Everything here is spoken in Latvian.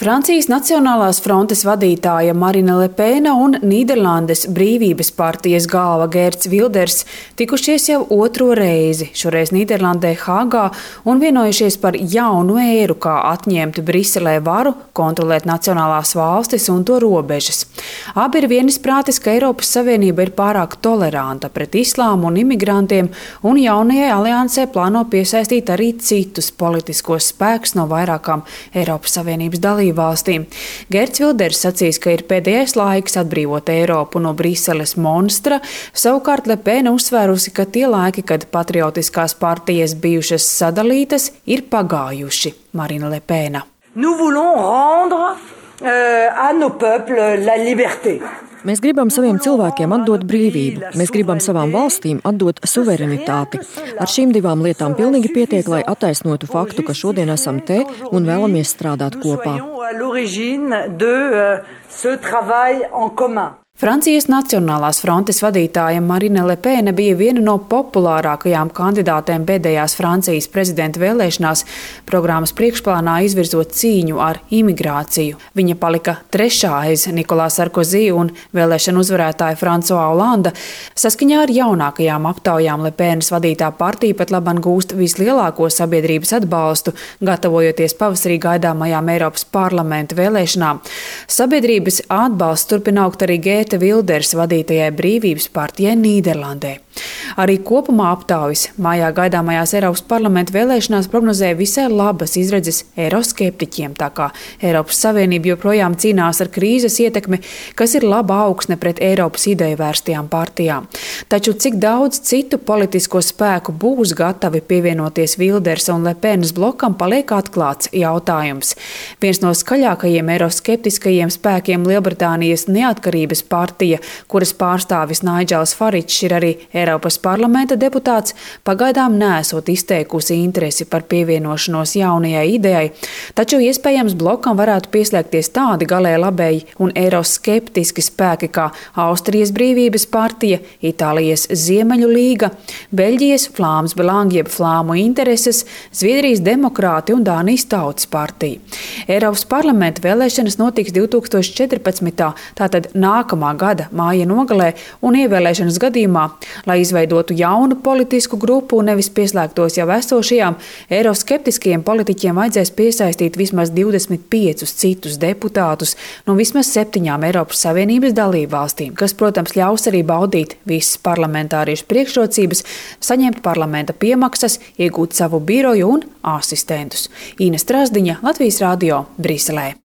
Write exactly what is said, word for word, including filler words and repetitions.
Francijas Nacionālās frontes vadītāja Marine Le Pen un Nīderlandes Brīvības partijas galva Geerts Wilders tikušies jau otro reizi, šoreiz Nīderlandē Hāgā, un vienojušies par jaunu ēru, kā atņemt Briselē varu, kontrolēt nacionālās valstis un to robežas. Abi ir vienisprātis, ka Eiropas Savienība ir pārāk toleranta pret islāmu un imigrantiem, un jaunajai aliansē plāno piesaistīt arī citus politiskos spēkus no vairākām Eiropas Savienības dalībvalstīm. valstīm. Geerts Wilders sacīs, ka ir pēdējais laiks atbrīvot Eiropu no Briseles monstra, savukārt Le Pen uzsvērusi, ka tie laiki, kad patriotiskās partijas bijušas sadalītas, ir pagājuši. Marine Le Pen. Nous voulons rendre euh, à nos peuples la liberté. Mēs gribam saviem cilvēkiem atdot brīvību, mēs gribam savām valstīm atdot suverenitāti. Ar šīm divām lietām pilnīgi pietiek, lai attaisnotu faktu, ka šodien esam te un vēlamies strādāt kopā. Francijas Nacionālās frontes vadītāja Marine Le Pen bija viena no populārākajām kandidātēm pēdējās Francijas prezidenta vēlēšanās, programmas priekšplānā izvirzot cīņu ar imigrāciju. Viņa palika trešā aiz Nikolā Sarkozy un vēlēšanu uzvarētāja François Hollande. Saskaņā ar jaunākajām aptaujām Le Penas vadītā partija pat laban gūst vislielāko sabiedrības atbalstu, gatavojoties pavasarī gaidāmajām Eiropas parlamenta vēlēšanām. Sabiedrības atbalsts turpina augt arī Geerta Wilders vadītajai Brīvības partijai Nīderlandē. Arī kopumā aptaujas mājā gaidāmajās Eiropas parlamenta vēlēšanās prognozēja visai labas izredzes eiroskeptiķiem, tā kā Eiropas Savienība joprojām cīnās ar krīzes ietekmi, kas ir laba augsne pret Eiropas ideju vērstajām partijām. Taču cik daudz citu politisko spēku būs gatavi pievienoties Wilders un Le Penas blokam, paliek atklāts jautājums. Viens no skaļākajiem eiroskeptiskajiem spēkiem Lielbritānijas neatkarības partija, kuras pārstāvis Naidžels Faričs ir arī Eiropas parlamenta deputāts, pagaidām neesot izteikusi interesi par pievienošanos jaunajai idejai, taču iespējams blokam varētu pieslēgties tādi galēji labēji un eiroskeptiski spēki kā Austrijas Brīvības partija, Itālijas Ziemeļu līga, Beļģijas Flāms Belang jeb Flāmu intereses, Zviedrijas demokrāti un Dānijas tautas partija. Eiropas parlamenta vēlēšanas notiks divi tūkstoši četrpadsmitā, tātad nākamā gada māja nogalē, un ievēlēšanas gadījumā, lai izveidotu jaunu politisku grupu un nevis pieslēgtos jau esošajām, eiroskeptiskajiem politiķiem vajadzēs piesaistīt vismaz divdesmit piecus citus deputātus no vismaz septiņām Eiropas Savienības dalībvalstīm, kas, protams, ļaus arī baudīt visas parlamentāriešu priekšrocības, saņemt parlamenta piemaksas, iegūt savu biroju un asistentus. Ines Trasdiņa, Latvijas radio, Briselē.